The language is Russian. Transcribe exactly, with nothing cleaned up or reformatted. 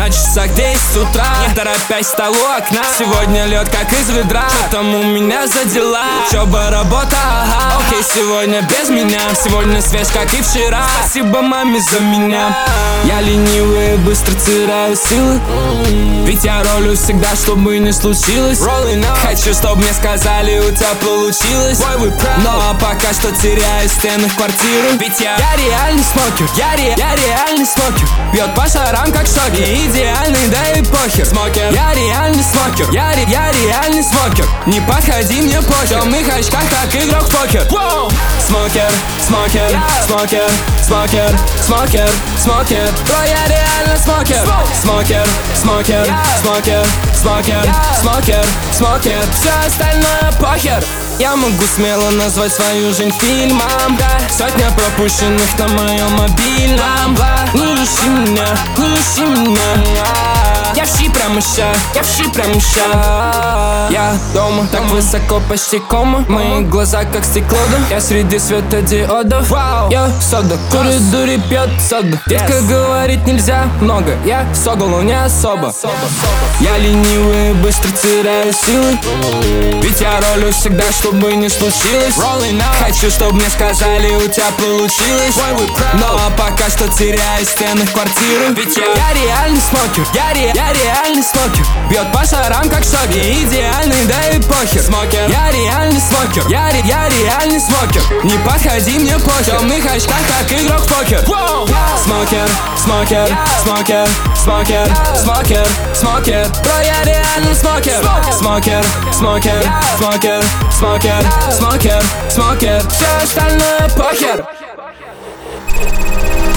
На часах десять утра, не торопясь стал у окна. Сегодня лед как из ведра, что там у меня за дела? Учеба, работа, ага. Окей, сегодня без меня, сегодня свежь как и вчера. Спасибо маме за меня. Я ленивый и быстро теряю силы, ведь я ролю всегда, чтобы не случилось. Хочу, чтобы мне сказали, у тебя получилось. Но а пока что теряю стены в квартиру. Ведь я, я реальный смокер, я, ре, я реальный смокер. Бьет по шарам как шокер, идеальный, да и похер. Смокер, я реальный смокер, я, ре, я реальный смокер. Не подходи мне похер, в темных очках как игрок в покер. Смокер, смокер, смокер, смокер, смокер, смокер. Бро, я реально смокер. Смокер, смокер, смокер, смокер, смокер, смокер. Все остальное похер. Я могу смело назвать свою жизнь фильмом, да. Сотня пропущенных на моем мобильном. Не ищи меня, не ищи меня. Я в щи прямо ща, я в щи прямо ща. Я дома, так высоко, почти кома. Мои глаза как стекло, да. Я среди светодиодов. Я сода, курит, дури, пьет сода. Детка говорит нельзя много, я согл, но не особо. Я ленивый и быстро теряю силы, ведь я ролю всегда, чтобы не случилось. Хочу, чтобы мне сказали, у тебя получилось. Но а пока что теряю стены в квартиру. Ведь я, я реальный смокер, я, ре, я реальный смокер. Бьет по шарам как шокер, идеальный, да и похер. Смокер, я реальный смокер, я, ре, я реальный смокер. Не подходи мне похер, в темных очках как игрок в покер. Смокер, смокер, смокер, смокер, смокер, смокер. Бро, я реально смокер. Смокер, смокер, смокер, смокер, смокер, смокер. Все остальное похер.